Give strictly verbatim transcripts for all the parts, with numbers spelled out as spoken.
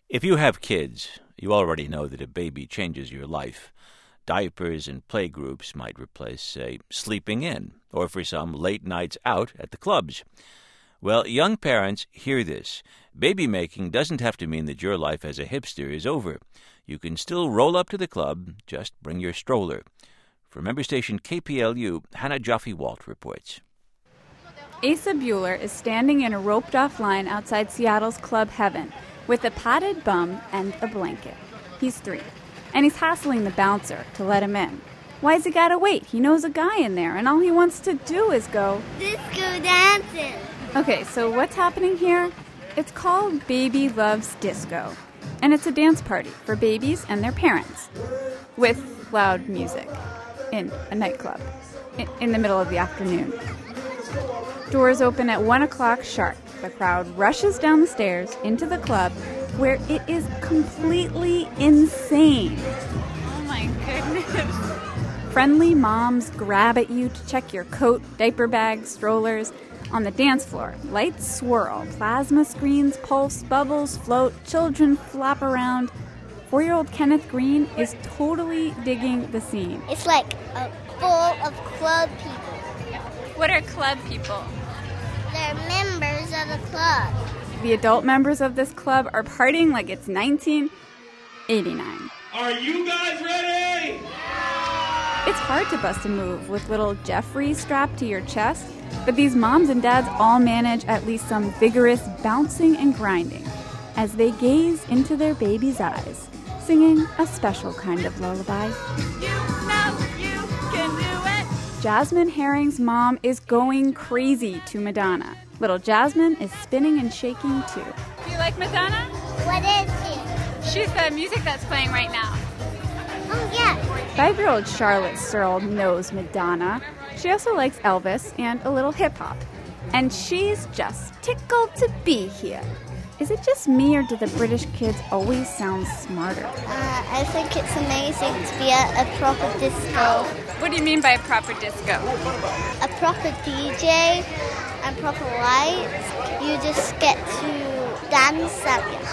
If you have kids, you already know that a baby changes your life. Diapers and playgroups might replace, say, sleeping in, or for some, late nights out at the clubs. Well, young parents, hear this. Baby making doesn't have to mean that your life as a hipster is over. You can still roll up to the club, just bring your stroller. For member station K P L U, Hannah Jaffe-Walt reports. Asa Bueller is standing in a roped-off line outside Seattle's Club Heaven with a padded bum and a blanket. He's three, and he's hassling the bouncer to let him in. Why's he gotta wait? He knows a guy in there, and all he wants to do is go disco dancing. Okay, so what's happening here? It's called Baby Loves Disco, and it's a dance party for babies and their parents with loud music in a nightclub in, in the middle of the afternoon. Doors open at one o'clock sharp. The crowd rushes down the stairs into the club, where it is completely insane. Oh my goodness. Friendly moms grab at you to check your coat, diaper bags, strollers. On the dance floor, lights swirl, plasma screens pulse, bubbles float, children flop around. Four-year-old Kenneth Green is totally digging the scene. It's like a full of club people. What are club people? They're members of the club. The adult members of this club are partying like it's nineteen eighty-nine. Are you guys ready? It's hard to bust a move with little Jeffrey strapped to your chest, but these moms and dads all manage at least some vigorous bouncing and grinding as they gaze into their baby's eyes, singing a special kind of lullaby. You know you can do it. Jasmine Herring's mom is going crazy to Madonna. Little Jasmine is spinning and shaking too. Do you like Madonna? What is she? She's the music that's playing right now. Oh, yeah. Five-year-old Charlotte Searle knows Madonna. She also likes Elvis and a little hip-hop. And she's just tickled to be here. Is it just me, or do the British kids always sound smarter? Uh, I think it's amazing to be at a proper disco. What do you mean by a proper disco? A proper D J and proper lights. You just get to dance at your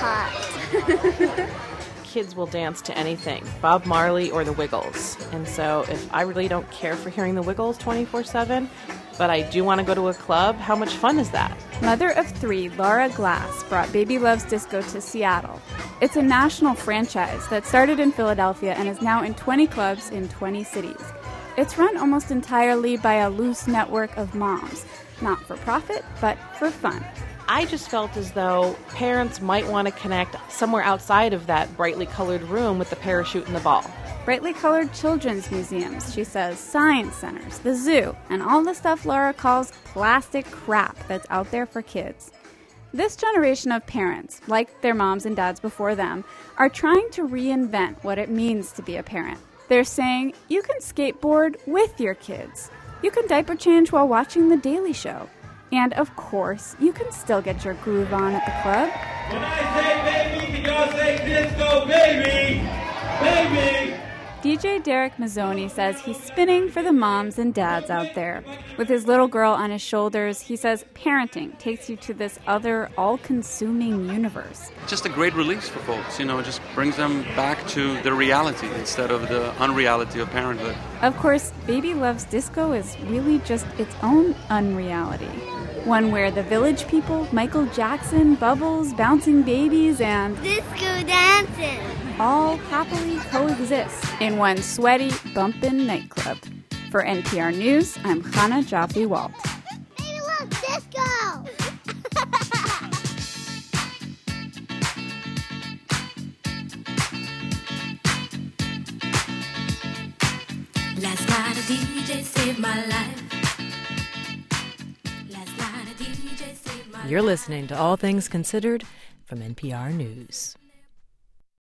heart. Kids will dance to anything, Bob Marley or the Wiggles. And so if I really don't care for hearing the Wiggles twenty-four seven, but I do want to go to a club, how much fun is that? Mother of three, Laura Glass, brought Baby Loves Disco to Seattle. It's a national franchise that started in Philadelphia and is now in twenty clubs in twenty cities. It's run almost entirely by a loose network of moms, not for profit, but for fun. I just felt as though parents might want to connect somewhere outside of that brightly colored room with the parachute and the ball. Brightly colored children's museums, she says, science centers, the zoo, and all the stuff Laura calls plastic crap that's out there for kids. This generation of parents, like their moms and dads before them, are trying to reinvent what it means to be a parent. They're saying, you can skateboard with your kids. You can diaper change while watching The Daily Show. And, of course, you can still get your groove on at the club. When I say baby, can y'all say disco, baby? Baby! D J Derek Mazzoni says he's spinning for the moms and dads out there. With his little girl on his shoulders, he says parenting takes you to this other all-consuming universe. Just a great release for folks, you know, it just brings them back to the reality instead of the unreality of parenthood. Of course, Baby Loves Disco is really just its own unreality. One where the Village People, Michael Jackson, Bubbles, bouncing babies, and Disco dancing all happily coexist in one sweaty, bumpin' nightclub. For N P R News, I'm Hannah Jaffe-Walt. Baby Loves Disco! Last night a D J saved my life. Last night a D J saved my life. You're listening to All Things Considered from N P R News.